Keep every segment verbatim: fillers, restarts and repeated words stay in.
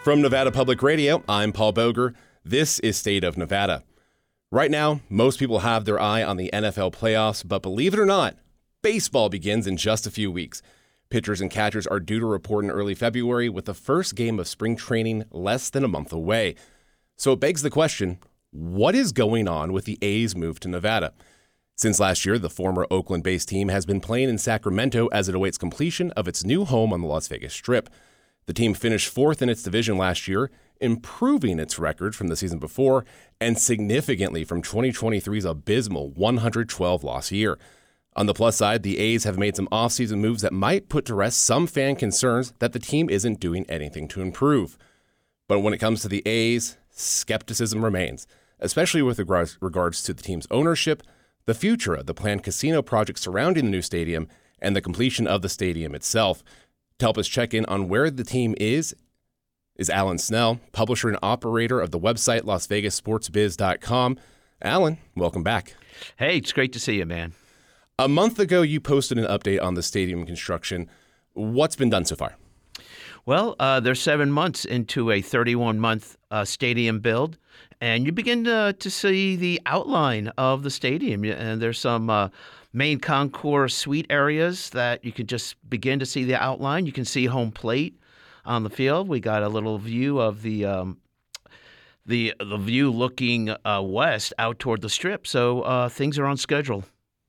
From Nevada Public Radio, I'm Paul Boger. This is State of Nevada. Right now, most people have their eye on the N F L playoffs, but believe it or not, baseball begins in just a few weeks. Pitchers and catchers are due to report in early February, with the first game of spring training less than a month away. So it begs the question, what is going on with the A's move to Nevada? Since last year, the former Oakland-based team has been playing in Sacramento as it awaits completion of its new home on the Las Vegas Strip. The team finished fourth in its division last year, improving its record from the season before and significantly from twenty twenty-three's abysmal one hundred twelve loss year. On the plus side, the A's have made some offseason moves that might put to rest some fan concerns that the team isn't doing anything to improve. But when it comes to the A's, skepticism remains, especially with regards to the team's ownership, the future of the planned casino project surrounding the new stadium, and the completion of the stadium itself. To help us check in on where the team is, is Alan Snell, publisher and operator of the website Las Vegas Sports Biz dot com. Alan, welcome back. Hey, it's great to see you, man. A month ago, you posted an update on the stadium construction. What's been done so far? Well, uh, they're seven months into a thirty-one month uh, stadium build, and you begin to, to see the outline of the stadium. And there's some uh, main concourse suite areas that you can just begin to see the outline. You can see home plate on the field. We got a little view of the um, the the view looking uh, west out toward the Strip. So uh, things are on schedule.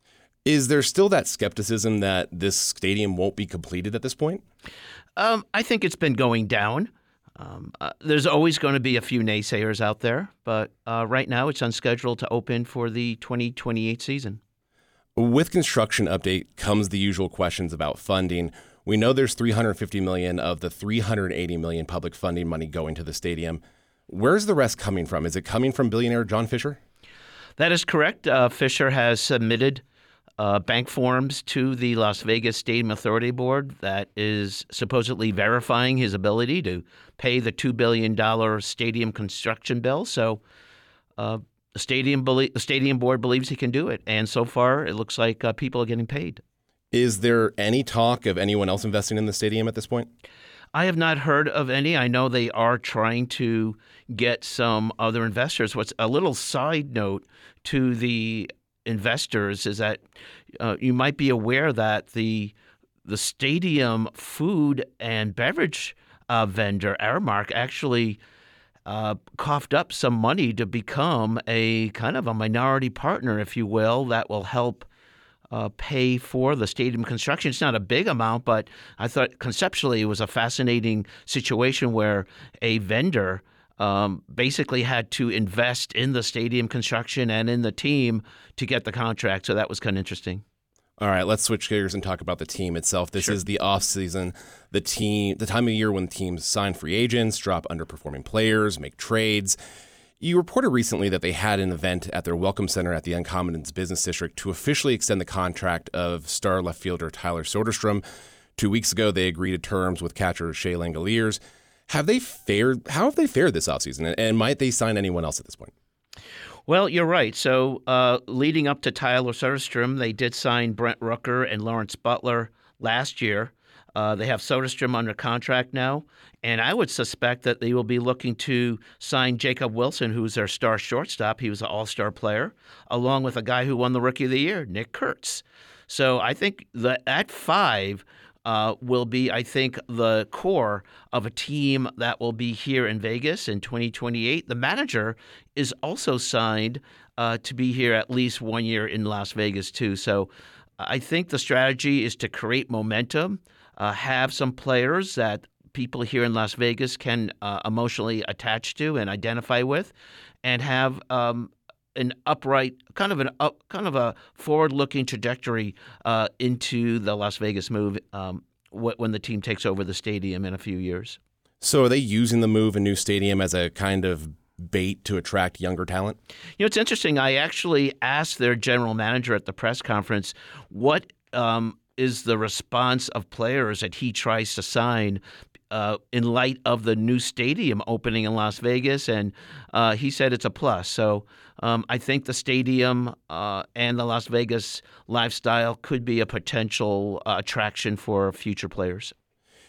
Is there still that skepticism that this stadium won't be completed at this point? Um, I think it's been going down. Um, uh, there's always going to be a few naysayers out there, but uh, right now it's on schedule to open for the twenty twenty-eight season. With construction update comes the usual questions about funding. We know there's three hundred fifty million dollars of the three hundred eighty million dollars public funding money going to the stadium. Where's the rest coming from? Is it coming from billionaire John Fisher? That is correct. Uh, Fisher has submitted Uh, bank forms to the Las Vegas Stadium Authority Board that is supposedly verifying his ability to pay the two billion dollars stadium construction bill. So uh, the stadium belie- the stadium board believes he can do it. And so far, it looks like uh, people are getting paid. Is there any talk of anyone else investing in the stadium at this point? I have not heard of any. I know they are trying to get some other investors. What's a little side note to the investors is that uh, you might be aware that the the stadium food and beverage uh, vendor Aramark actually uh, coughed up some money to become a kind of a minority partner, if you will, that will help uh, pay for the stadium construction. It's not a big amount, but I thought conceptually it was a fascinating situation where a vendor Um, basically had to invest in the stadium construction and in the team to get the contract. So that was kind of interesting. All right, let's switch gears and talk about the team itself. This Sure. is the offseason, the team, the time of year when teams sign free agents, drop underperforming players, make trades. You reported recently that they had an event at their Welcome Center at the Uncommons Business District to officially extend the contract of star left fielder Tyler Soderstrom. Two weeks ago, they agreed to terms with catcher Shea Langeliers. Have they fared? How have they fared this offseason, and might they sign anyone else at this point? Well, you're right. So uh, leading up to Tyler Soderstrom, they did sign Brent Rooker and Lawrence Butler last year. Uh, they have Soderstrom under contract now, and I would suspect that they will be looking to sign Jacob Wilson, who's their star shortstop. He was an all-star player, along with a guy who won the Rookie of the Year, Nick Kurtz. So I think that at five Uh, will be, I think, the core of a team that will be here in Vegas in twenty twenty-eight. The manager is also signed uh, to be here at least one year in Las Vegas, too. So I think the strategy is to create momentum, uh, have some players that people here in Las Vegas can uh, emotionally attach to and identify with, and have um, an upright, kind of an up, kind of a forward-looking trajectory uh, into the Las Vegas move um, when the team takes over the stadium in a few years. So are they using the move a new stadium as a kind of bait to attract younger talent? You know, it's interesting. I actually asked their general manager at the press conference what um, is the response of players that he tries to sign Uh, in light of the new stadium opening in Las Vegas, and uh, he said it's a plus. So um, I think the stadium uh, and the Las Vegas lifestyle could be a potential uh, attraction for future players.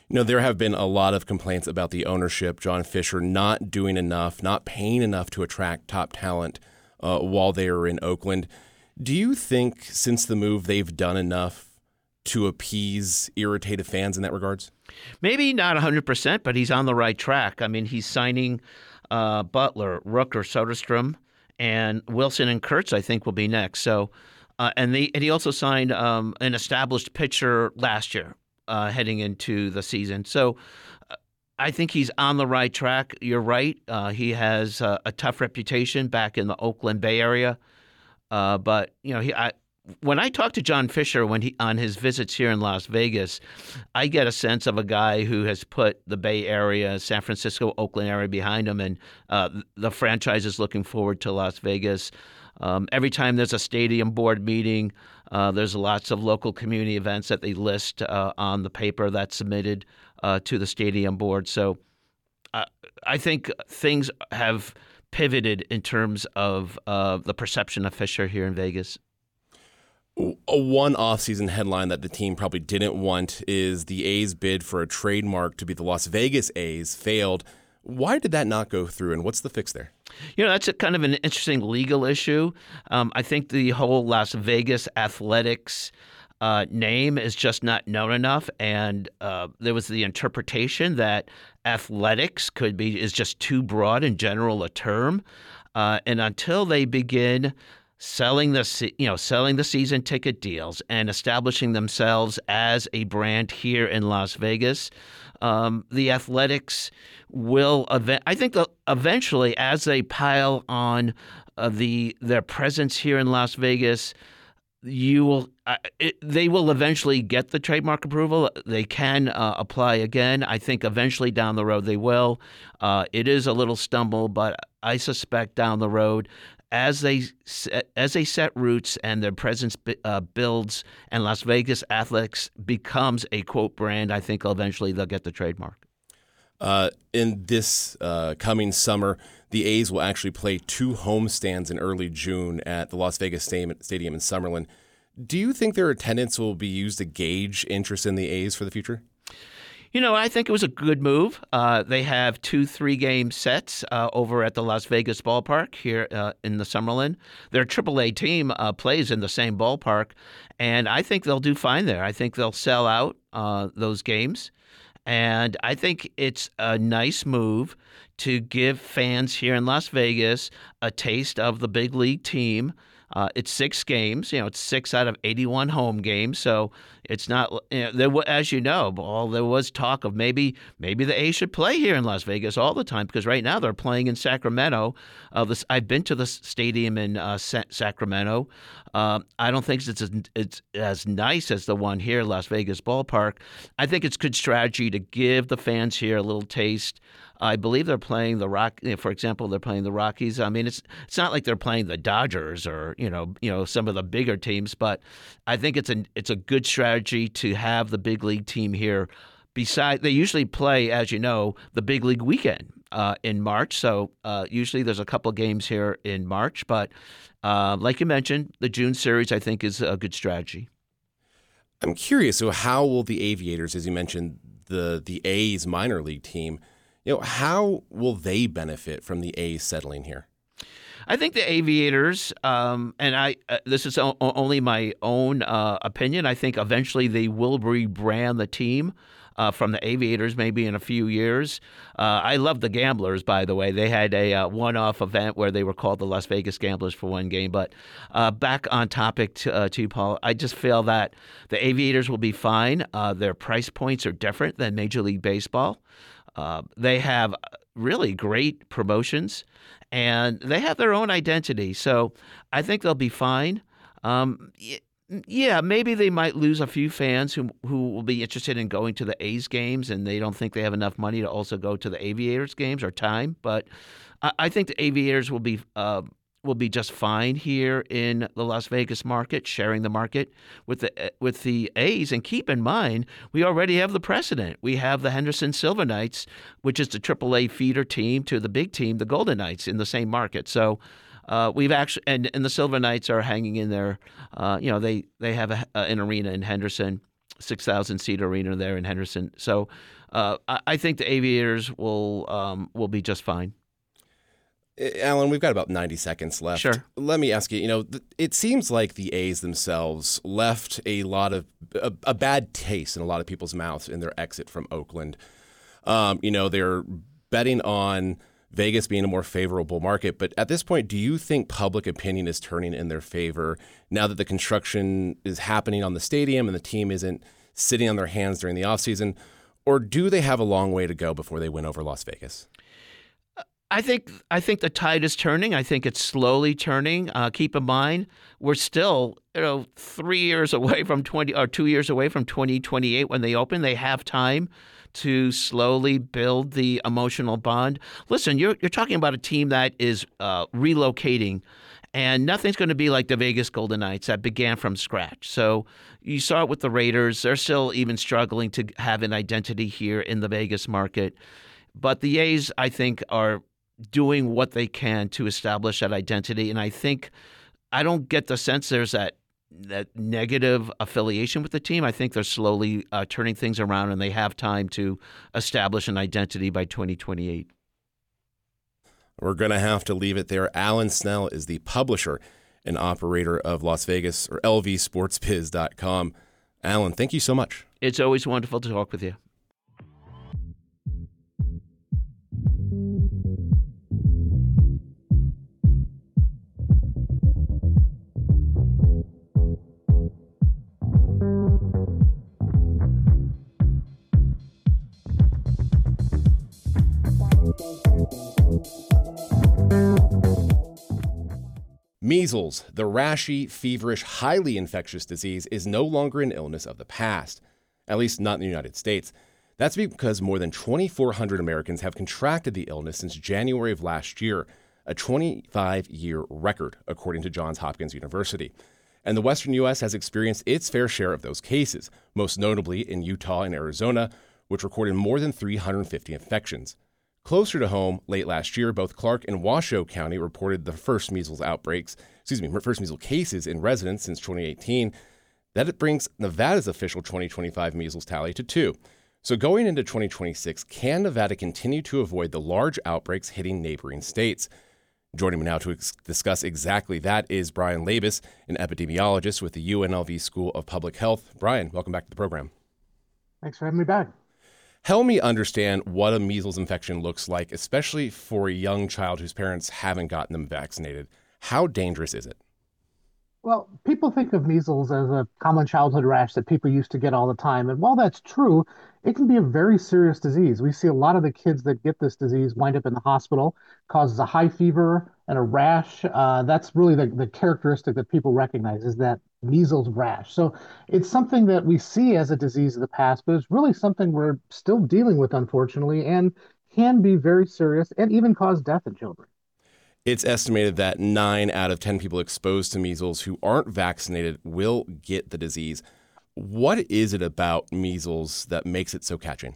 You know, there have been a lot of complaints about the ownership, John Fisher, not doing enough, not paying enough to attract top talent uh, while they are in Oakland. Do you think since the move they've done enough to appease irritated fans in that regards? Maybe not one hundred percent, but he's on the right track. I mean, he's signing uh, Butler, Rooker, Soderstrom, and Wilson and Kurtz, I think, will be next. So, uh, and, the, and he also signed um, an established pitcher last year, uh, heading into the season. So, uh, I think he's on the right track. You're right. Uh, he has uh, a tough reputation back in the Oakland Bay Area. Uh, but you know, he. I, when I talk to John Fisher when he on his visits here in Las Vegas, I get a sense of a guy who has put the Bay Area, San Francisco, Oakland area behind him, and uh, the franchise is looking forward to Las Vegas. Um, every time there's a stadium board meeting, uh, there's lots of local community events that they list uh, on the paper that's submitted uh, to the stadium board. So uh, I think things have pivoted in terms of uh, the perception of Fisher here in Vegas. A one offseason headline that the team probably didn't want is the A's bid for a trademark to be the Las Vegas A's failed. Why did that not go through, and what's the fix there? You know, that's a kind of an interesting legal issue. Um, I think the whole Las Vegas Athletics uh, name is just not known enough, and uh, there was the interpretation that athletics could be is just too broad and general a term, uh, and until they begin selling the you know selling the season ticket deals and establishing themselves as a brand here in Las Vegas, um, the Athletics will ev- I think eventually, as they pile on uh, the their presence here in Las Vegas, you will uh, it, they will eventually get the trademark approval. They can uh, apply again. I think eventually down the road they will. Uh, it is a little stumble, but I suspect down the road, as they as they set roots and their presence uh, builds, and Las Vegas Athletics becomes a quote brand, I think eventually they'll get the trademark. Uh, in this uh, coming summer, the A's will actually play two homestands in early June at the Las Vegas Stadium in Summerlin. Do you think their attendance will be used to gauge interest in the A's for the future? You know, I think it was a good move. Uh, they have two three-game sets uh, over at the Las Vegas ballpark here uh, in the Summerlin. Their triple A team uh, plays in the same ballpark, and I think they'll do fine there. I think they'll sell out uh, those games, and I think it's a nice move to give fans here in Las Vegas a taste of the big league team. Uh, it's six games, you know, it's six out of eighty-one home games. So it's not, you know, there, as you know, all there was talk of maybe maybe the A's should play here in Las Vegas all the time, because right now they're playing in Sacramento. Uh, this, I've been to the stadium in uh, Sa- Sacramento. Uh, I don't think it's as, it's as nice as the one here, Las Vegas ballpark. I think it's good strategy to give the fans here a little taste. I believe they're playing the Rock. You know, for example, they're playing the Rockies. I mean, it's it's not like they're playing the Dodgers or you know you know some of the bigger teams, but I think it's a it's a good strategy to have the big league team here. Besides, they usually play, as you know, the big league weekend uh, in March. So uh, usually there's a couple games here in March, but uh, like you mentioned, the June series I think is a good strategy. I'm curious. So, how will the Aviators, as you mentioned, the the A's minor league team, you know, how will they benefit from the A's settling here? I think the Aviators, um, and I uh, this is o- only my own uh, opinion, I think eventually they will rebrand the team uh, from the Aviators maybe in a few years. Uh, I love the Gamblers, by the way. They had a uh, one-off event where they were called the Las Vegas Gamblers for one game. But uh, back on topic to, uh, to you, Paul, I just feel that the Aviators will be fine. Uh, their price points are different than Major League Baseball. Uh, they have really great promotions, and they have their own identity. So I think they'll be fine. Um, yeah, maybe they might lose a few fans who who will be interested in going to the A's games, and they don't think they have enough money to also go to the Aviators games or time. But I, I think the Aviators will be uh, will be just fine here in the Las Vegas market, sharing the market with the with the A's. And keep in mind, we already have the precedent. We have the Henderson Silver Knights, which is the triple A feeder team to the big team, the Golden Knights, in the same market. So uh, we've actually, and, and the Silver Knights are hanging in there. Uh, you know, they they have a, an arena in Henderson. six thousand seat arena there in Henderson. So uh, I, I think the Aviators will um, will be just fine. Alan, we've got about ninety seconds left. Sure. Let me ask you, you know, th- it seems like the A's themselves left a lot of, a, a bad taste in a lot of people's mouths in their exit from Oakland. Um, you know, they're betting on Vegas being a more favorable market. But at this point, do you think public opinion is turning in their favor now that the construction is happening on the stadium and the team isn't sitting on their hands during the offseason? Or do they have a long way to go before they win over Las Vegas? I think I think the tide is turning. I think it's slowly turning. Uh, keep in mind, we're still you know three years away from twenty or two years away from twenty twenty-eight when they open. They have time to slowly build the emotional bond. Listen, you're you're talking about a team that is uh, relocating, and nothing's going to be like the Vegas Golden Knights that began from scratch. So you saw it with the Raiders. They're still even struggling to have an identity here in the Vegas market. But the A's, I think, are doing what they can to establish that identity. And I think I don't get the sense there's that that negative affiliation with the team. I think they're slowly uh, turning things around, and they have time to establish an identity by twenty twenty-eight. We're going to have to leave it there. Alan Snell is the publisher and operator of Las Vegas, or L V Sports Biz dot com. Alan, thank you so much. It's always wonderful to talk with you. Measles, the rashy, feverish, highly infectious disease, is no longer an illness of the past, at least not in the United States. That's because more than twenty-four hundred Americans have contracted the illness since January of last year, a twenty-five year record, according to Johns Hopkins University. And the Western U S has experienced its fair share of those cases, most notably in Utah and Arizona, which recorded more than three hundred fifty infections. Closer to home, late last year, both Clark and Washoe County reported the first measles outbreaks, excuse me, first measles cases in residents since twenty eighteen. That it brings Nevada's official twenty twenty-five measles tally to two. So going into twenty twenty-six, can Nevada continue to avoid the large outbreaks hitting neighboring states? Joining me now to ex- discuss exactly that is Brian Labus, an epidemiologist with the U N L V School of Public Health. Brian, welcome back to the program. Thanks for having me back. Help me understand what a measles infection looks like, especially for a young child whose parents haven't gotten them vaccinated. How dangerous is it? Well, people think of measles as a common childhood rash that people used to get all the time. And while that's true, it can be a very serious disease. We see a lot of the kids that get this disease wind up in the hospital, causes a high fever and a rash. Uh, that's really the, the characteristic that people recognize is that measles rash. So it's something that we see as a disease of the past, but it's really something we're still dealing with, unfortunately, and can be very serious and even cause death in children. It's estimated that nine out of ten people exposed to measles who aren't vaccinated will get the disease. What is it about measles that makes it so catching?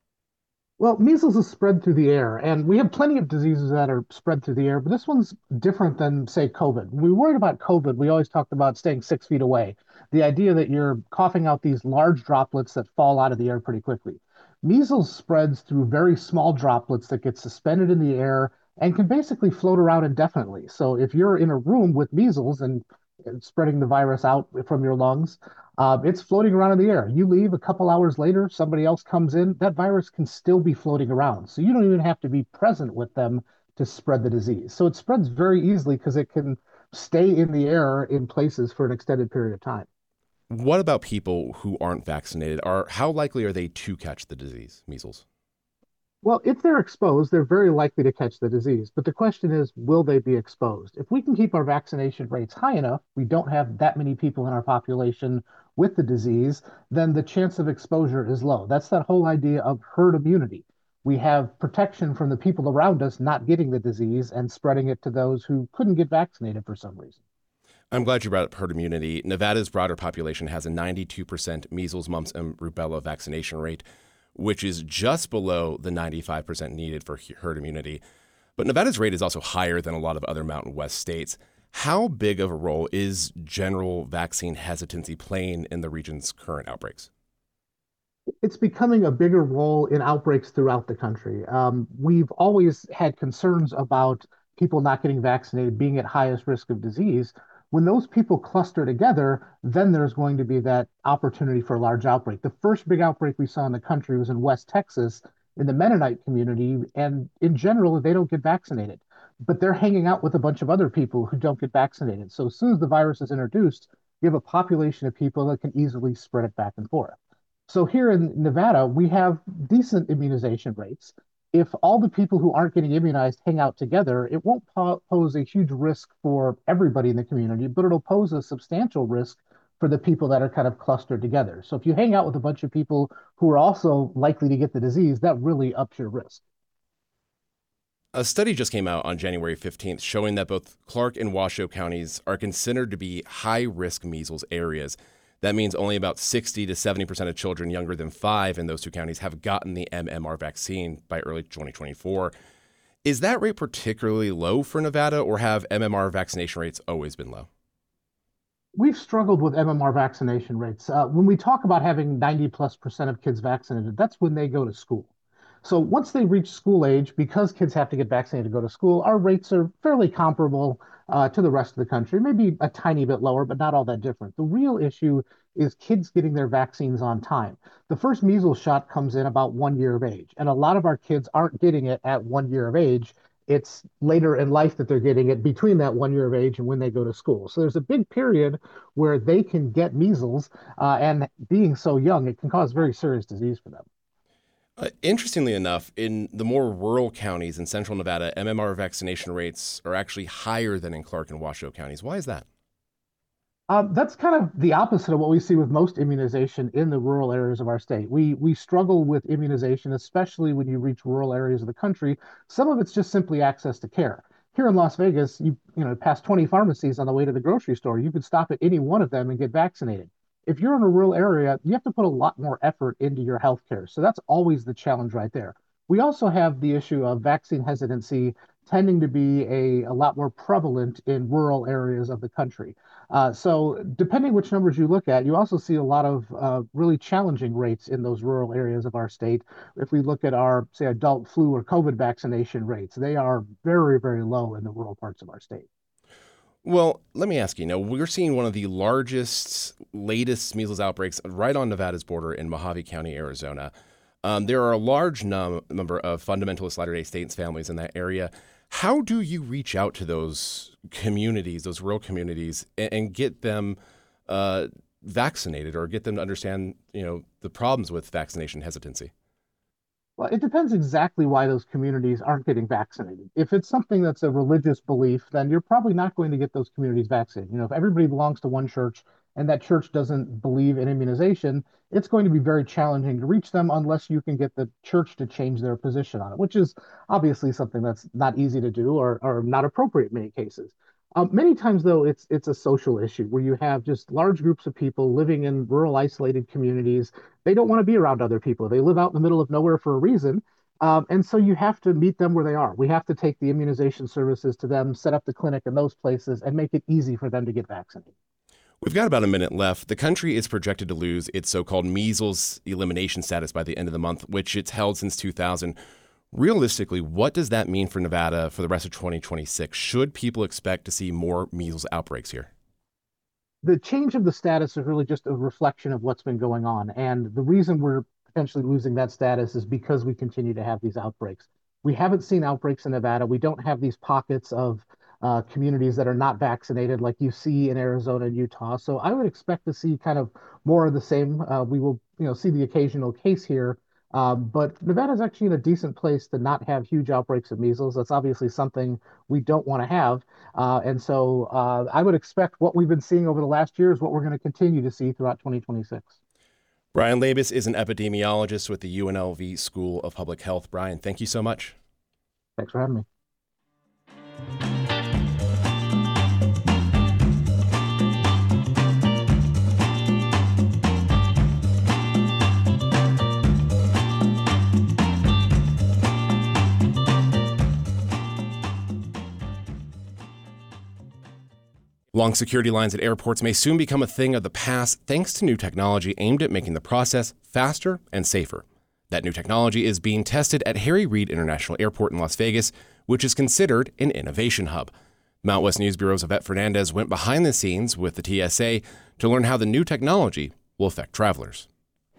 Well, measles is spread through the air, and we have plenty of diseases that are spread through the air, but this one's different than, say, COVID. When we worried about COVID, we always talked about staying six feet away. The idea that you're coughing out these large droplets that fall out of the air pretty quickly. Measles spreads through very small droplets that get suspended in the air and can basically float around indefinitely. So if you're in a room with measles and spreading the virus out from your lungs, uh, it's floating around in the air. You leave a couple hours later, somebody else comes in, that virus can still be floating around. So you don't even have to be present with them to spread the disease. So it spreads very easily because it can stay in the air in places for an extended period of time. What about people who aren't vaccinated? Are how likely are they to catch the disease, measles? Well, if they're exposed, they're very likely to catch the disease. But the question is, will they be exposed? If we can keep our vaccination rates high enough, we don't have that many people in our population with the disease, then the chance of exposure is low. That's that whole idea of herd immunity. We have protection from the people around us not getting the disease and spreading it to those who couldn't get vaccinated for some reason. I'm glad you brought up herd immunity. Nevada's broader population has a ninety-two percent measles, mumps, and rubella vaccination rate, which is just below the ninety-five percent needed for herd immunity. But Nevada's rate is also higher than a lot of other Mountain West states. How big of a role is general vaccine hesitancy playing in the region's current outbreaks? It's becoming a bigger role in outbreaks throughout the country. Um, we've always had concerns about people not getting vaccinated being at highest risk of disease. When those people cluster together, then there's going to be that opportunity for a large outbreak. The first big outbreak we saw in the country was in West Texas in the Mennonite community, and in general, they don't get vaccinated, but they're hanging out with a bunch of other people who don't get vaccinated. So as soon as the virus is introduced, you have a population of people that can easily spread it back and forth. So here in Nevada, we have decent immunization rates. If all the people who aren't getting immunized hang out together, it won't po- pose a huge risk for everybody in the community, but it'll pose a substantial risk for the people that are kind of clustered together. So if you hang out with a bunch of people who are also likely to get the disease, that really ups your risk. A study just came out on January fifteenth showing that both Clark and Washoe counties are considered to be high-risk measles areas. That means only about sixty to seventy percent of children younger than five in those two counties have gotten the M M R vaccine by early twenty twenty-four. Is that rate particularly low for Nevada, or have M M R vaccination rates always been low? We've struggled with M M R vaccination rates. Uh, when we talk about having ninety plus percent of kids vaccinated, that's when they go to school. So once they reach school age, because kids have to get vaccinated to go to school, our rates are fairly comparable uh, to the rest of the country, maybe a tiny bit lower, but not all that different. The real issue is kids getting their vaccines on time. The first measles shot comes in about one year of age, and a lot of our kids aren't getting it at one year of age. It's later in life that they're getting it between that one year of age and when they go to school. So there's a big period where they can get measles, uh, and being so young, it can cause very serious disease for them. Uh, interestingly enough, in the more rural counties in central Nevada, M M R vaccination rates are actually higher than in Clark and Washoe counties. Why is that? Um, that's kind of the opposite of what we see with most immunization in the rural areas of our state. We we struggle with immunization, especially when you reach rural areas of the country. Some of it's just simply access to care. Here in Las Vegas, you you know, past twenty pharmacies on the way to the grocery store, you could stop at any one of them and get vaccinated. If you're in a rural area, you have to put a lot more effort into your health care. So that's always the challenge right there. We also have the issue of vaccine hesitancy tending to be a, a lot more prevalent in rural areas of the country. Uh, so depending which numbers you look at, you also see a lot of uh, really challenging rates in those rural areas of our state. If we look at our, say, adult flu or COVID vaccination rates, they are very, very low in the rural parts of our state. Well, let me ask you, now we're seeing one of the largest, latest measles outbreaks right on Nevada's border in Mojave County, Arizona. Um, there are a large num- number of fundamentalist Latter-day Saints families in that area. How do you reach out to those communities, those rural communities, and, and get them uh, vaccinated, or get them to understand, you know, the problems with vaccination hesitancy? Well, it depends exactly why those communities aren't getting vaccinated. If it's something that's a religious belief, then you're probably not going to get those communities vaccinated. You know, if everybody belongs to one church and that church doesn't believe in immunization, it's going to be very challenging to reach them unless you can get the church to change their position on it, which is obviously something that's not easy to do, or, or not appropriate in many cases. Um, many times, though, it's it's a social issue where you have just large groups of people living in rural, isolated communities. They don't want to be around other people. They live out in the middle of nowhere for a reason. Um, and so you have to meet them where they are. We have to take the immunization services to them, set up the clinic in those places, and make it easy for them to get vaccinated. We've got about a minute left. The country is projected to lose its so-called measles elimination status by the end of the month, which it's held since two thousand. Realistically, what does that mean for Nevada for the rest of twenty twenty-six? Should people expect to see more measles outbreaks here? The change of the status is really just a reflection of what's been going on. And the reason we're potentially losing that status is because we continue to have these outbreaks. We haven't seen outbreaks in Nevada. We don't have these pockets of uh, communities that are not vaccinated like you see in Arizona and Utah. So I would expect to see kind of more of the same. Uh, we will, you know, see the occasional case here. Um, but Nevada is actually in a decent place to not have huge outbreaks of measles. That's obviously something we don't want to have. Uh, and so uh, I would expect what we've been seeing over the last year is what we're going to continue to see throughout twenty twenty-six. Brian Labus is an epidemiologist with the U N L V School of Public Health. Brian, thank you so much. Thanks for having me. Long security lines at airports may soon become a thing of the past thanks to new technology aimed at making the process faster and safer. That new technology is being tested at Harry Reid International Airport in Las Vegas, which is considered an innovation hub. Mount West News Bureau's Yvette Fernandez went behind the scenes with the T S A to learn how the new technology will affect travelers.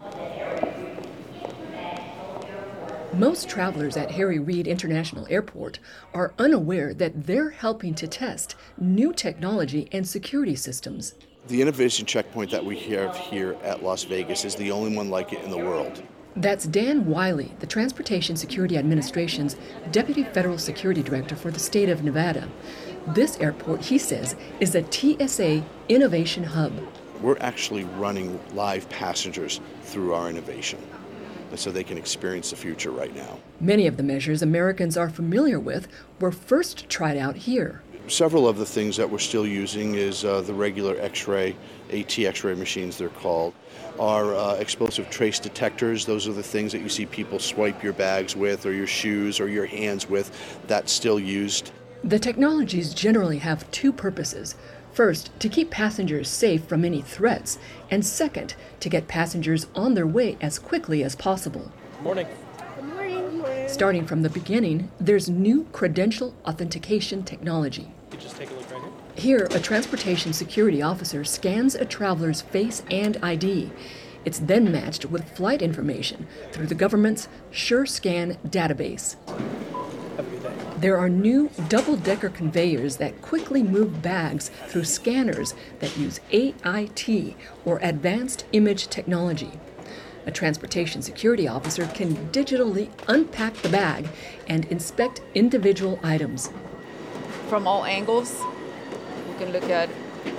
Most travelers at Harry Reid International Airport are unaware that they're helping to test new technology and security systems. The innovation checkpoint that we have here at Las Vegas is the only one like it in the world. That's Dan Wiley, the Transportation Security Administration's Deputy Federal Security Director for the state of Nevada. This airport, he says, is a T S A innovation hub. We're actually running live passengers through our innovation, so they can experience the future right now. Many of the measures Americans are familiar with were first tried out here. Several of the things that we're still using is uh, the regular X-ray, AT X-ray machines they're called, our uh, explosive trace detectors. Those are the things that you see people swipe your bags with or your shoes or your hands with. That's still used. The technologies generally have two purposes. First, to keep passengers safe from any threats, and second, to get passengers on their way as quickly as possible. Morning. Good morning. Starting from the beginning, there's new credential authentication technology. You just take a look right here. Here, a transportation security officer scans a traveler's face and I D. It's then matched with flight information through the government's SureScan database. Have a good day. There are new double-decker conveyors that quickly move bags through scanners that use A I T, or Advanced Image Technology. A transportation security officer can digitally unpack the bag and inspect individual items. From all angles, you can look at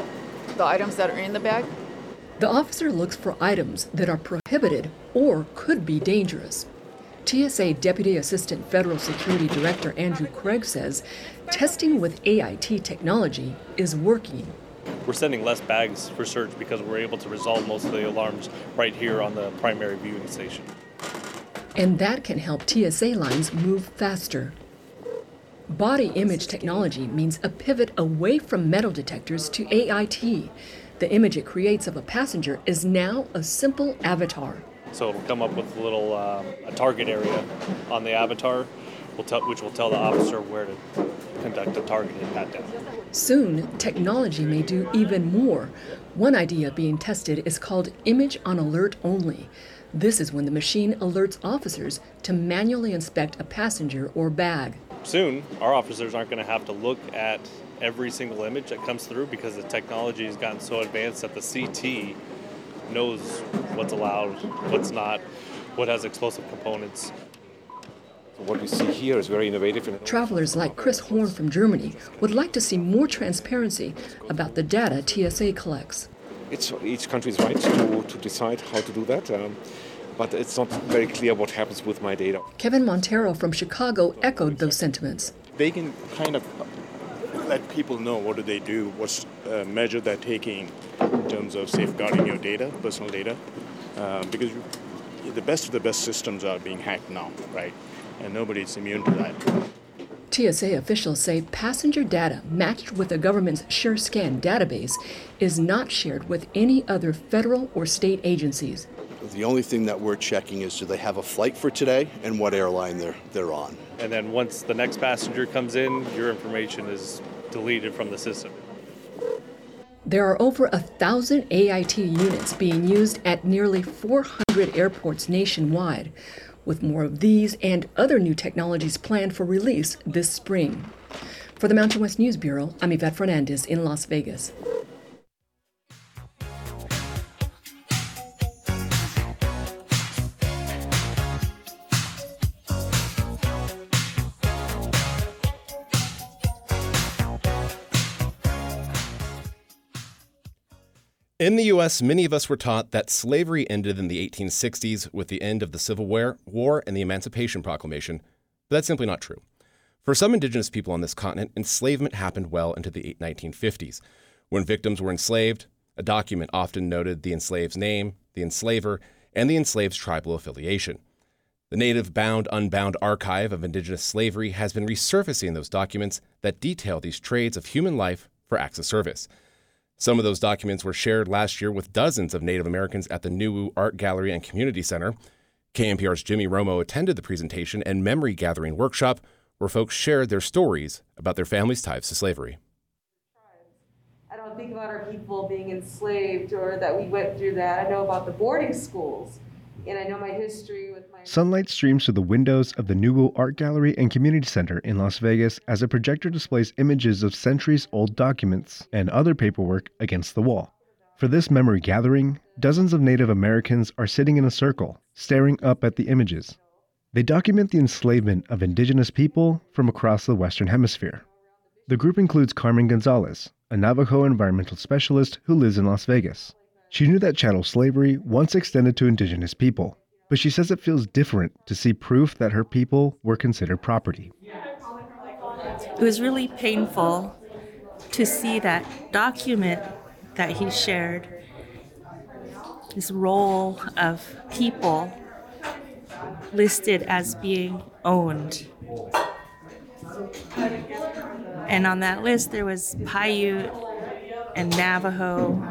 the items that are in the bag. The officer looks for items that are prohibited or could be dangerous. T S A Deputy Assistant Federal Security Director Andrew Craig says testing with A I T technology is working. We're sending less bags for search because we're able to resolve most of the alarms right here on the primary viewing station. And that can help T S A lines move faster. Body image technology means a pivot away from metal detectors to A I T. The image it creates of a passenger is now a simple avatar. So it'll come up with a little um, a target area on the avatar, will tell, which will tell the officer where to conduct a targeted pat-down. Soon, technology may do even more. One idea being tested is called image on alert only. This is when the machine alerts officers to manually inspect a passenger or bag. Soon, our officers aren't going to have to look at every single image that comes through because the technology has gotten so advanced that the C T knows what's allowed, what's not, what has explosive components. What we see here is very innovative. Travelers like Chris Horn from Germany would like to see more transparency about the data T S A collects. It's each country's right to, to decide how to do that, um, but it's not very clear what happens with my data. Kevin Montero from Chicago echoed those sentiments. They can kind of let people know what do they do, what uh, measure they're taking in terms of safeguarding your data, personal data, uh, because the best of the best systems are being hacked now, right? And nobody's immune to that. T S A officials say passenger data matched with the government's SureScan database is not shared with any other federal or state agencies. The only thing that we're checking is do they have a flight for today and what airline they're, they're on. And then once the next passenger comes in, your information is deleted from the system. There are over a thousand A I T units being used at nearly four hundred airports nationwide, with more of these and other new technologies planned for release this spring. For the Mountain West News Bureau, I'm Yvette Fernandez in Las Vegas. In the U S, many of us were taught that slavery ended in the eighteen sixties with the end of the Civil War and the Emancipation Proclamation, but that's simply not true. For some indigenous people on this continent, enslavement happened well into the nineteen fifties. When victims were enslaved, a document often noted the enslaved's name, the enslaver, and the enslaved's tribal affiliation. The Native Bound Unbound Archive of Indigenous Slavery has been resurfacing those documents that detail these trades of human life for acts of service. Some of those documents were shared last year with dozens of Native Americans at the Nuwu Art Gallery and Community Center. K N P R's Jimmy Romo attended the presentation and memory gathering workshop where folks shared their stories about their family's ties to slavery. I don't think about our people being enslaved or that we went through that. I know about the boarding schools, and I know my history with my... Sunlight streams through the windows of the Nuwu Art Gallery and Community Center in Las Vegas as a projector displays images of centuries-old documents and other paperwork against the wall. For this memory gathering, dozens of Native Americans are sitting in a circle, staring up at the images. They document the enslavement of indigenous people from across the Western Hemisphere. The group includes Carmen Gonzalez, a Navajo environmental specialist who lives in Las Vegas. She knew that chattel slavery once extended to indigenous people, but she says it feels different to see proof that her people were considered property. It was really painful to see that document that he shared, this role of people listed as being owned. And on that list, there was Paiute and Navajo.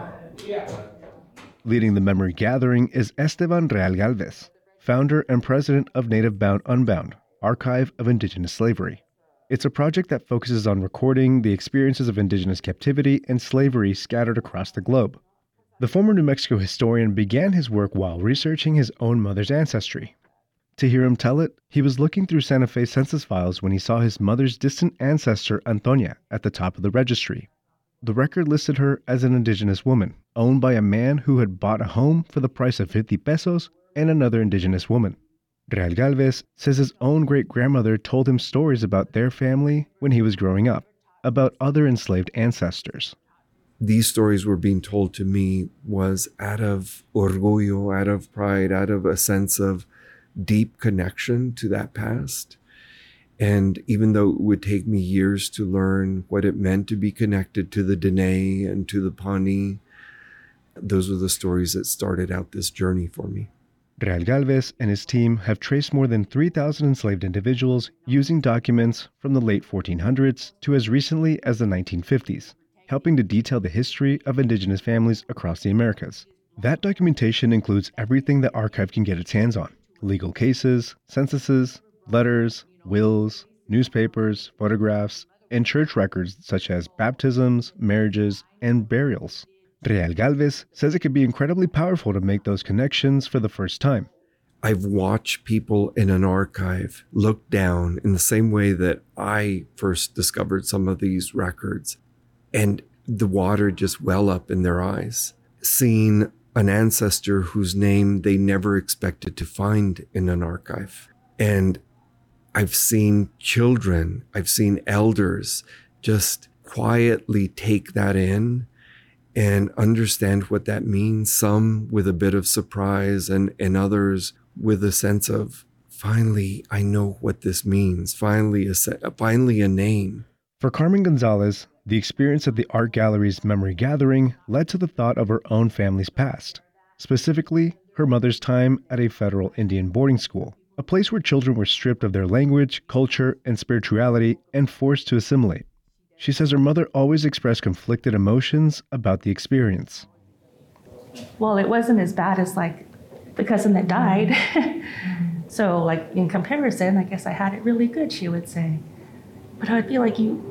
Leading the memory gathering is Esteban Real Galvez, founder and president of Native Bound Unbound, Archive of Indigenous Slavery. It's a project that focuses on recording the experiences of indigenous captivity and slavery scattered across the globe. The former New Mexico historian began his work while researching his own mother's ancestry. To hear him tell it, he was looking through Santa Fe census files when he saw his mother's distant ancestor, Antonia, at the top of the registry. The record listed her as an indigenous woman, owned by a man who had bought a home for the price of fifty pesos and another indigenous woman. Real Galvez says his own great-grandmother told him stories about their family when he was growing up, about other enslaved ancestors. These stories were being told to me was out of orgullo, out of pride, out of a sense of deep connection to that past. And even though it would take me years to learn what it meant to be connected to the Dene and to the Pawnee, those were the stories that started out this journey for me. Real Galvez and his team have traced more than three thousand enslaved individuals using documents from the late fourteen hundreds to as recently as the nineteen fifties, helping to detail the history of indigenous families across the Americas. That documentation includes everything the archive can get its hands on: legal cases, censuses, letters, wills, newspapers, photographs, and church records such as baptisms, marriages, and burials. Real Galvez says it can be incredibly powerful to make those connections for the first time. I've watched people in an archive look down in the same way that I first discovered some of these records, and the water just well up in their eyes, seeing an ancestor whose name they never expected to find in an archive. And I've seen children, I've seen elders just quietly take that in and understand what that means, some with a bit of surprise and, and others with a sense of, finally, I know what this means, finally a, finally a name. For Carmen Gonzalez, the experience of the art gallery's memory gathering led to the thought of her own family's past, specifically her mother's time at a federal Indian boarding school, a place where children were stripped of their language, culture, and spirituality and forced to assimilate. She says her mother always expressed conflicted emotions about the experience. Well, it wasn't as bad as like the cousin that died. So like in comparison, I guess I had it really good, she would say. But I would be like, you,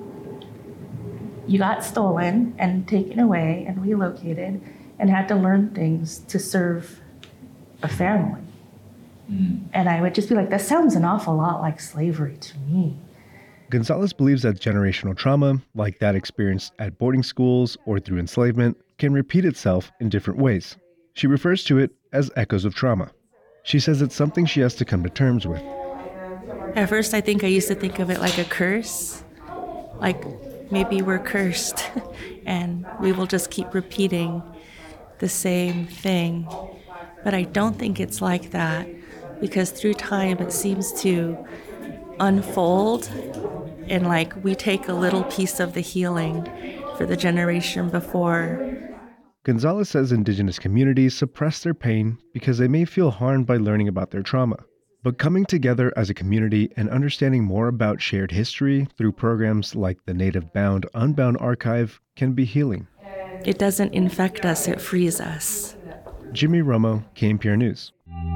you got stolen and taken away and relocated and had to learn things to serve a family. Mm. And I would just be like, that sounds an awful lot like slavery to me. Gonzalez believes that generational trauma, like that experienced at boarding schools or through enslavement, can repeat itself in different ways. She refers to it as echoes of trauma. She says it's something she has to come to terms with. At first, I think I used to think of it like a curse. Like maybe we're cursed and we will just keep repeating the same thing. But I don't think it's like that, because through time it seems to unfold, and like we take a little piece of the healing for the generation before. Gonzalez says indigenous communities suppress their pain because they may feel harmed by learning about their trauma. But coming together as a community and understanding more about shared history through programs like the Native Bound Unbound Archive can be healing. It doesn't infect us, it frees us. Jimmy Romo, K N P R News.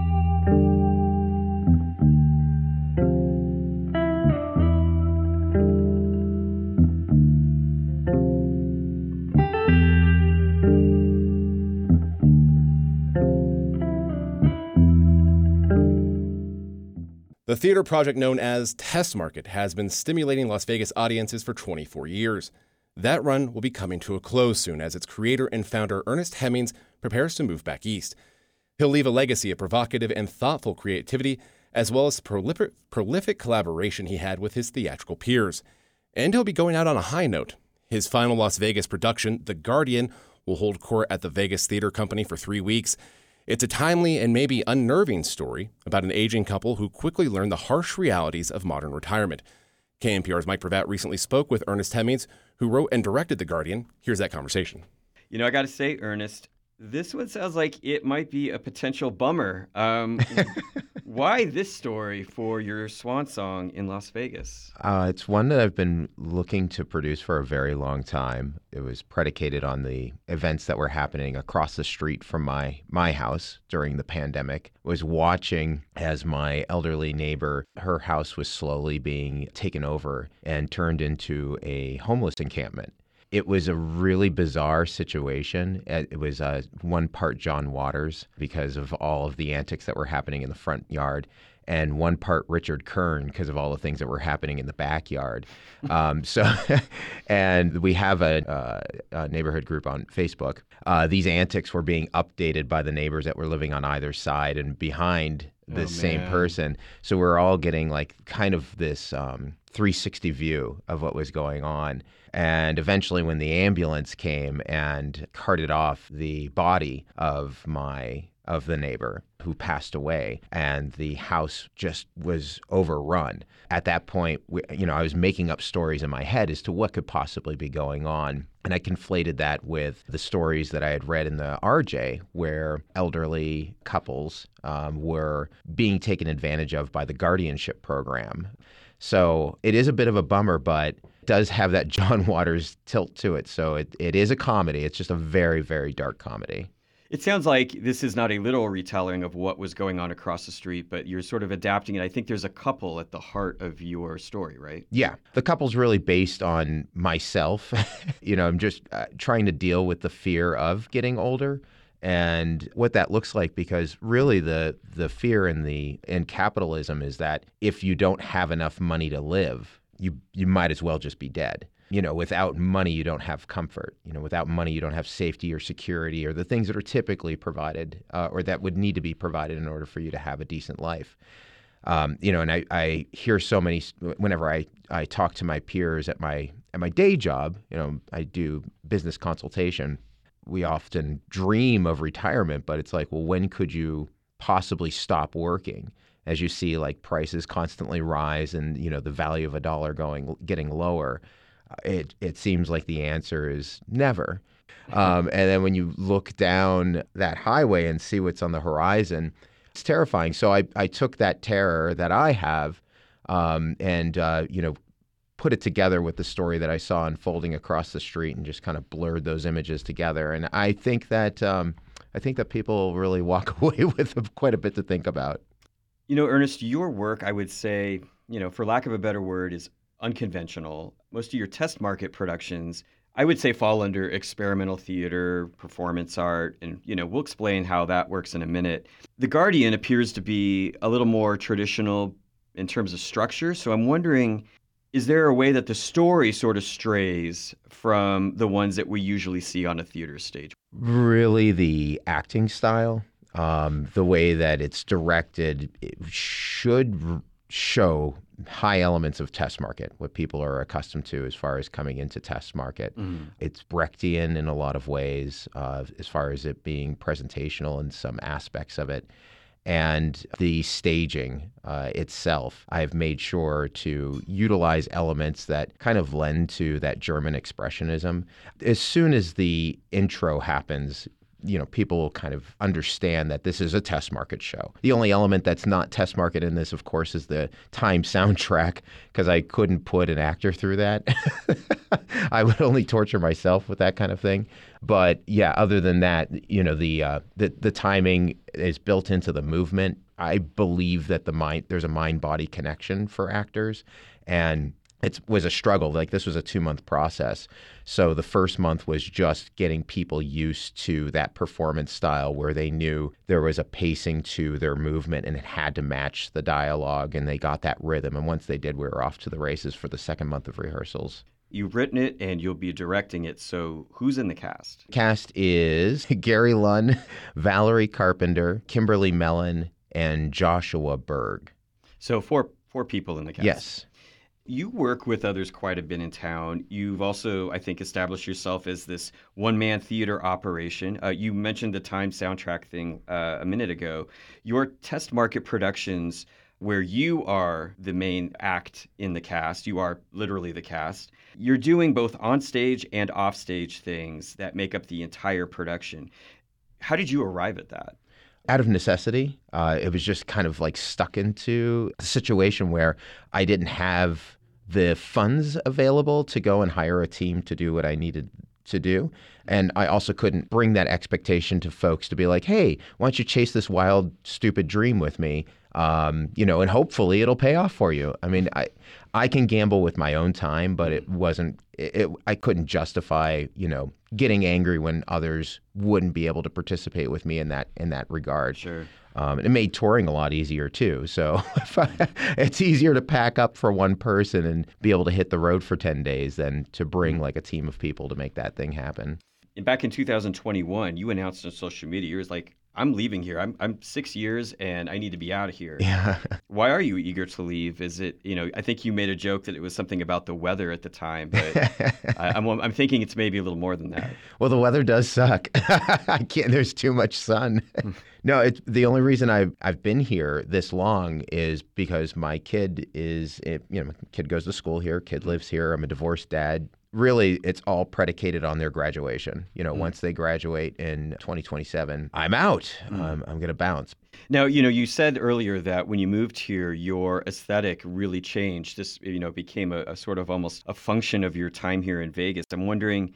The theater project known as Test Market has been stimulating Las Vegas audiences for twenty-four years. That run will be coming to a close soon as its creator and founder Ernest Hemmings prepares to move back east. He'll leave a legacy of provocative and thoughtful creativity, as well as the prolific, prolific collaboration he had with his theatrical peers. And he'll be going out on a high note. His final Las Vegas production, The Guardian, will hold court at the Vegas Theater Company for three weeks. It's a timely and maybe unnerving story about an aging couple who quickly learn the harsh realities of modern retirement. K N P R's Mike Pravat recently spoke with Ernest Hemmings, who wrote and directed The Guardian. Here's that conversation. You know, I got to say, Ernest, this one sounds like it might be a potential bummer. Um, why this story for your swan song in Las Vegas? Uh, it's one that I've been looking to produce for a very long time. It was predicated on the events that were happening across the street from my my house during the pandemic. I was watching as my elderly neighbor, her house was slowly being taken over and turned into a homeless encampment. It was a really bizarre situation. It was uh, one part John Waters because of all of the antics that were happening in the front yard, and one part Richard Kern because of all the things that were happening in the backyard. Um, so, and we have a, uh, a neighborhood group on Facebook. Uh, these antics were being updated by the neighbors that were living on either side and behind the oh, same man. person. So we're all getting like kind of this um, three sixty view of what was going on. And eventually when the ambulance came and carted off the body of my of the neighbor who passed away, and the house just was overrun. At that point, we, you know, I was making up stories in my head as to what could possibly be going on. And I conflated that with the stories that I had read in the R J, where elderly couples um, were being taken advantage of by the guardianship program. So it is a bit of a bummer, but it does have that John Waters tilt to it. So it, it is a comedy. It's just a very, very dark comedy. It sounds like this is not a literal retelling of what was going on across the street, but you're sort of adapting it. I think there's a couple at the heart of your story, right? Yeah. The couple's really based on myself. You know, I'm just uh, trying to deal with the fear of getting older and what that looks like, because really the the fear in the in capitalism is that if you don't have enough money to live, you you might as well just be dead. You know, without money, you don't have comfort. You know, without money, you don't have safety or security or the things that are typically provided uh, or that would need to be provided in order for you to have a decent life. Um, you know, and I, I hear so many, whenever I, I talk to my peers at my at my day job, you know, I do business consultation. We often dream of retirement, but it's like, well, when could you possibly stop working? As you see, like, prices constantly rise and, you know, the value of a dollar going getting lower. It it seems like the answer is never. Um, and then when you look down that highway and see what's on the horizon, it's terrifying. So I, I took that terror that I have um, and, uh, you know, put it together with the story that I saw unfolding across the street and just kind of blurred those images together. And I think that um, I think that people really walk away with quite a bit to think about. You know, Ernest, your work, I would say, you know, for lack of a better word, is unconventional. Most of your test market productions, I would say, fall under experimental theater, performance art, and, you know, we'll explain how that works in a minute. The Guardian appears to be a little more traditional in terms of structure, so I'm wondering, is there a way that the story sort of strays from the ones that we usually see on a theater stage? Really, the acting style, um, the way that it's directed, it should show high elements of test market, what people are accustomed to as far as coming into test market. Mm. It's Brechtian in a lot of ways, uh, as far as it being presentational in some aspects of it. And the staging uh, itself, I've made sure to utilize elements that kind of lend to that German expressionism. As soon as the intro happens, you know, people will kind of understand that this is a test market show. The only element that's not test market in this, of course, is the time soundtrack, because I couldn't put an actor through that. I would only torture myself with that kind of thing. But yeah, other than that, you know, the uh, the the timing is built into the movement. I believe that the mind there's a mind-body connection for actors, and it was a struggle. Like, this was a two-month process. So the first month was just getting people used to that performance style where they knew there was a pacing to their movement and it had to match the dialogue, and they got that rhythm. And once they did, we were off to the races for the second month of rehearsals. You've written it and you'll be directing it. So who's in the cast? Cast is Gary Lunn, Valerie Carpenter, Kimberly Mellon, and Joshua Berg. So four four people in the cast. Yes. You work with others quite a bit in town. You've also, I think, established yourself as this one-man theater operation. Uh, you mentioned the time soundtrack thing uh, a minute ago. Your test market productions, where you are the main act in the cast, you are literally the cast, you're doing both on-stage and off-stage things that make up the entire production. How did you arrive at that? Out of necessity. Uh, it was just kind of like stuck into a situation where I didn't have the funds available to go and hire a team to do what I needed to do. And I also couldn't bring that expectation to folks to be like, hey, why don't you chase this wild, stupid dream with me? Um, you know, and hopefully it'll pay off for you. I mean, I I can gamble with my own time, but it wasn't, it, it, I couldn't justify, you know, getting angry when others wouldn't be able to participate with me in that in that regard. Sure. Um, and it made touring a lot easier too. So it's easier to pack up for one person and be able to hit the road for ten days than to bring like a team of people to make that thing happen. And back in two thousand twenty-one, you announced on social media, you was like, I'm leaving here. I'm I'm six years and I need to be out of here. Yeah. Why are you eager to leave? Is it, you know, I think you made a joke that it was something about the weather at the time, but I, I'm I'm thinking it's maybe a little more than that. Well, the weather does suck. I can't. There's too much sun. No, it's the only reason I've I've been here this long is because my kid is, you know, my kid goes to school here. Kid lives here. I'm a divorced dad. Really, it's all predicated on their graduation. You know, mm. once they graduate in twenty twenty-seven, I'm out. Mm. Um, I'm going to bounce. Now, you know, you said earlier that when you moved here, your aesthetic really changed. This, you know, became a, a sort of almost a function of your time here in Vegas. I'm wondering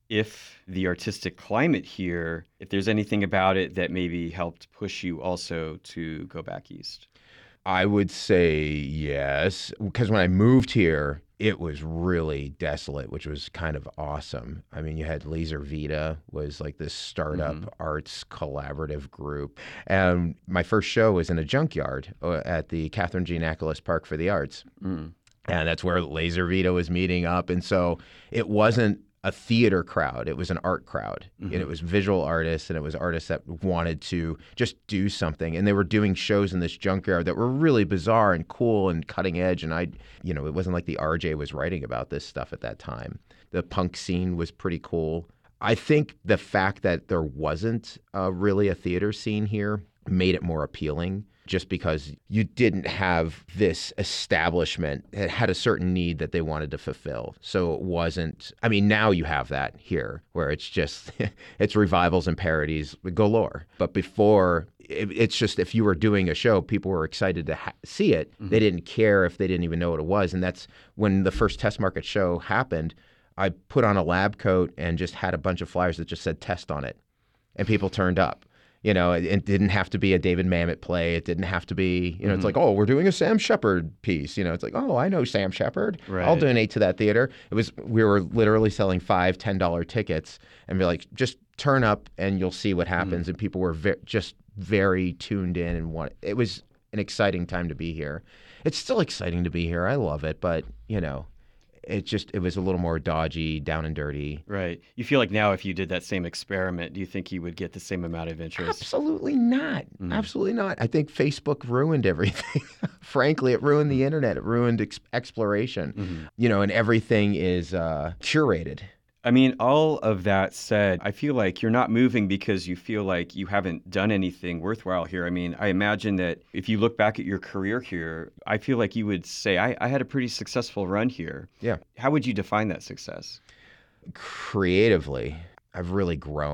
if the artistic climate here, if there's anything about it that maybe helped push you also to go back east. I would say yes, because when I moved here, it was really desolate, which was kind of awesome. I mean, you had Laser Vita was like this startup mm-hmm. arts collaborative group. And my first show was in a junkyard at the Catherine G. Nacolas Park for the Arts. Mm. And that's where Laser Vita was meeting up. And so it wasn't a theater crowd. It was an art crowd. Mm-hmm. And it was visual artists, and it was artists that wanted to just do something. And they were doing shows in this junkyard that were really bizarre and cool and cutting edge. And I, you know, it wasn't like the R J was writing about this stuff at that time. The punk scene was pretty cool. I think the fact that there wasn't uh, really a theater scene here made it more appealing, just because you didn't have this establishment that had a certain need that they wanted to fulfill. So it wasn't, I mean, now you have that here where it's just, it's revivals and parodies galore. But before, it, it's just, if you were doing a show, people were excited to ha- see it. Mm-hmm. They didn't care if they didn't even know what it was. And that's when the first test market show happened. I put on a lab coat and just had a bunch of flyers that just said test on it. And people turned up. You know, it, it didn't have to be a David Mamet play. It didn't have to be, you know, mm-hmm. it's like, oh, we're doing a Sam Shepard piece. You know, it's like, oh, I know Sam Shepard. Right. I'll donate to that theater. It was, we were literally selling five, ten dollar tickets and be like, just turn up and you'll see what happens. Mm-hmm. And people were ve- just very tuned in and want, it was an exciting time to be here. It's still exciting to be here. I love it. But, you know, it just, it was a little more dodgy, down and dirty. Right. You feel like now if you did that same experiment, do you think you would get the same amount of interest? Absolutely not. Mm. Absolutely not. I think Facebook ruined everything. Frankly, it ruined the internet. It ruined ex- exploration. Mm-hmm. You know, and everything is uh, curated. I mean, all of that said, I feel like you're not moving because you feel like you haven't done anything worthwhile here. I mean, I imagine that if you look back at your career here, I feel like you would say, I, I had a pretty successful run here. Yeah. How would you define that success? Creatively, I've really grown.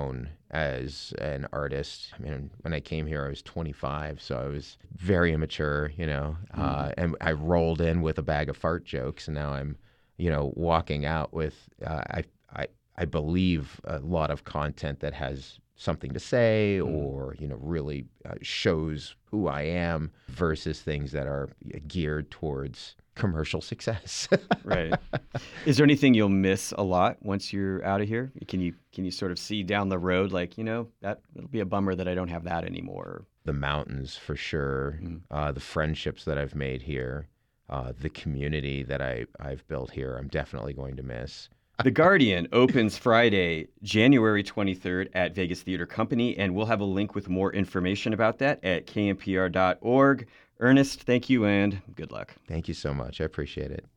as an artist. I mean, when I came here, I was twenty-five, so I was very immature, you know, mm-hmm. uh, and I rolled in with a bag of fart jokes, and now I'm, you know, walking out with, uh, I, I, I believe, a lot of content that has something to say mm-hmm. or, you know, really uh, shows who I am versus things that are geared towards commercial success. Right. Is there anything you'll miss a lot once you're out of here? Can you can you sort of see down the road, like, you know, that it'll be a bummer that I don't have that anymore? The mountains, for sure. Mm-hmm. Uh, the friendships that I've made here, uh, the community that I, I've built here, I'm definitely going to miss. The Guardian opens Friday, January twenty-third at Vegas Theater Company, and we'll have a link with more information about that at K N P R dot org. Ernest, thank you and good luck. Thank you so much. I appreciate it.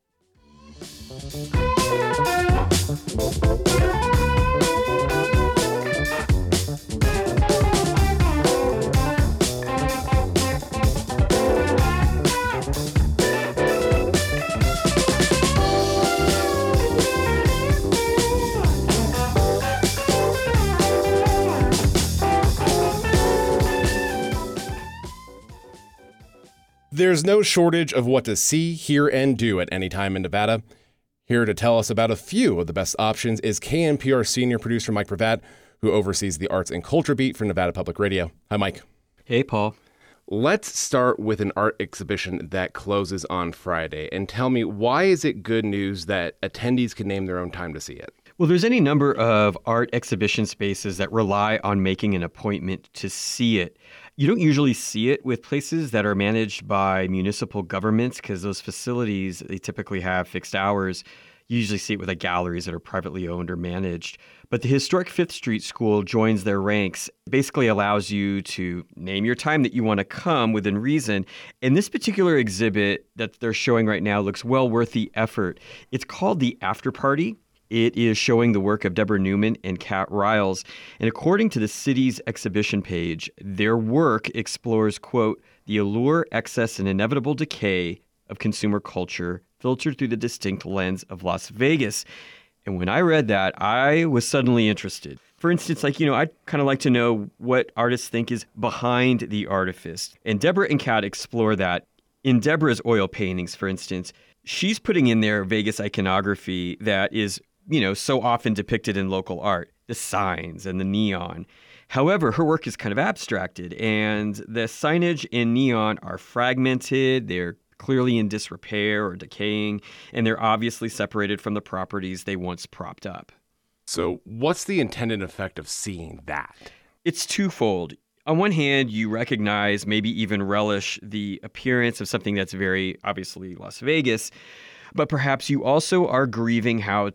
There's no shortage of what to see, hear, and do at any time in Nevada. Here to tell us about a few of the best options is K N P R senior producer Mike Pravat, who oversees the arts and culture beat for Nevada Public Radio. Hi, Mike. Hey, Paul. Let's start with an art exhibition that closes on Friday. And tell me, why is it good news that attendees can name their own time to see it? Well, there's any number of art exhibition spaces that rely on making an appointment to see it. You don't usually see it with places that are managed by municipal governments because those facilities, they typically have fixed hours. You usually see it with like galleries that are privately owned or managed. But the historic Fifth Street School joins their ranks. It basically allows you to name your time that you want to come within reason. And this particular exhibit that they're showing right now looks well worth the effort. It's called The After Party. It is showing the work of Deborah Newman and Kat Riles. And according to the city's exhibition page, their work explores, quote, the allure, excess, and inevitable decay of consumer culture filtered through the distinct lens of Las Vegas. And when I read that, I was suddenly interested. For instance, like, you know, I'd kind of like to know what artists think is behind the artifice. And Deborah and Kat explore that. In Deborah's oil paintings, for instance, she's putting in there Vegas iconography that is, you know, so often depicted in local art, the signs and the neon. However, her work is kind of abstracted, and the signage and neon are fragmented, they're clearly in disrepair or decaying, and they're obviously separated from the properties they once propped up. So what's the intended effect of seeing that? It's twofold. On one hand, you recognize, maybe even relish the appearance of something that's very obviously Las Vegas, but perhaps you also are grieving how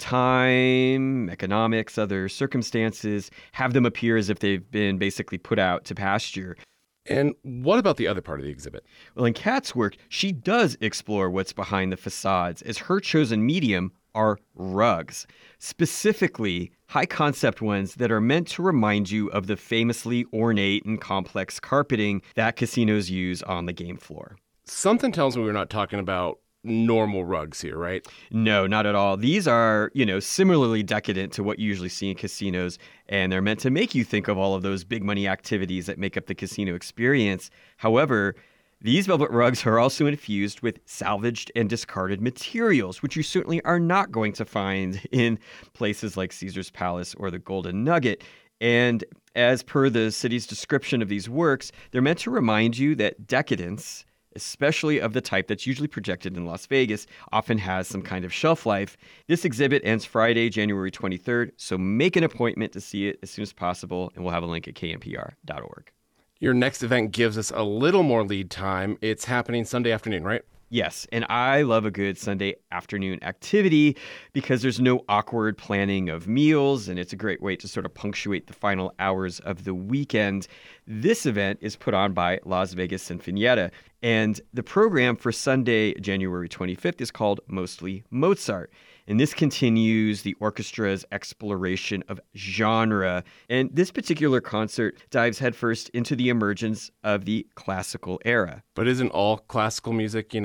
time, economics, other circumstances have them appear as if they've been basically put out to pasture. And what about the other part of the exhibit? Well, in Kat's work, she does explore what's behind the facades, as her chosen medium are rugs, specifically high-concept ones that are meant to remind you of the famously ornate and complex carpeting that casinos use on the game floor. Something tells me we're not talking about normal rugs here, right? No, not at all. These are, you know, similarly decadent to what you usually see in casinos, and they're meant to make you think of all of those big money activities that make up the casino experience. However, these velvet rugs are also infused with salvaged and discarded materials, which you certainly are not going to find in places like Caesar's Palace or the Golden Nugget. And as per the city's description of these works, they're meant to remind you that decadence, especially of the type that's usually projected in Las Vegas, often has some kind of shelf life. This exhibit ends Friday, January twenty-third, so make an appointment to see it as soon as possible, and we'll have a link at K N P R dot org. Your next event gives us a little more lead time. It's happening Sunday afternoon, right? Yes, and I love a good Sunday afternoon activity because there's no awkward planning of meals, and it's a great way to sort of punctuate the final hours of the weekend. This event is put on by Las Vegas Sinfonietta, and the program for Sunday, January twenty-fifth, is called Mostly Mozart. And this continues the orchestra's exploration of genre. And this particular concert dives headfirst into the emergence of the classical era. But isn't all classical music, you know,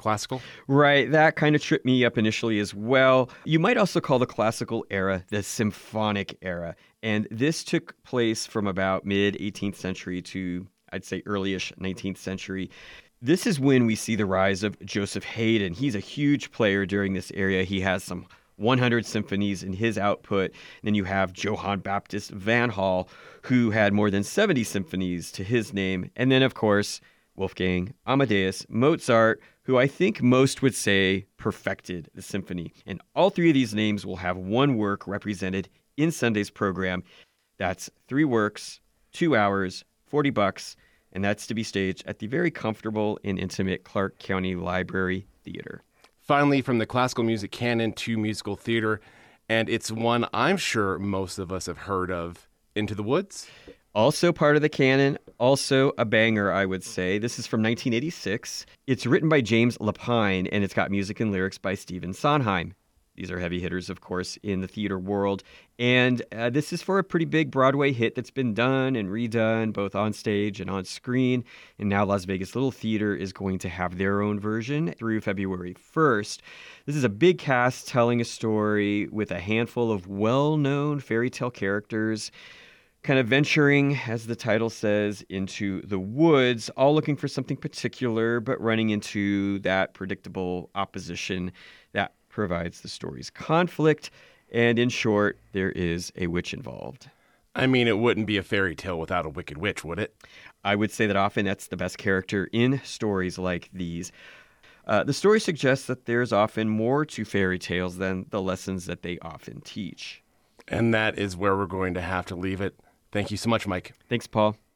classical? Right, that kind of tripped me up initially as well. You might also call the classical era the symphonic era. And this took place from about mid-eighteenth century to, I'd say, early-ish nineteenth century. This is when we see the rise of Joseph Haydn. He's a huge player during this era. He has some one hundred symphonies in his output. Then you have Johann Baptist van Hall, who had more than seventy symphonies to his name. And then, of course, Wolfgang Amadeus Mozart, who I think most would say perfected the symphony. And all three of these names will have one work represented in Sunday's program. That's three works, two hours, forty bucks. And that's to be staged at the very comfortable and intimate Clark County Library Theater. Finally, from the classical music canon to musical theater, and it's one I'm sure most of us have heard of, Into the Woods. Also part of the canon, also a banger, I would say. This is from nineteen eighty-six. It's written by James Lapine, and it's got music and lyrics by Stephen Sondheim. These are heavy hitters, of course, in the theater world. And uh, this is for a pretty big Broadway hit that's been done and redone, both on stage and on screen. And now Las Vegas Little Theater is going to have their own version through February first. This is a big cast telling a story with a handful of well-known fairy tale characters, kind of venturing, as the title says, into the woods, all looking for something particular, but running into that predictable opposition that provides the story's conflict. And in short, there is a witch involved. I mean, it wouldn't be a fairy tale without a wicked witch, would it? I would say that often that's the best character in stories like these. Uh, the story suggests that there's often more to fairy tales than the lessons that they often teach. And that is where we're going to have to leave it. Thank you so much, Mike. Thanks, Paul.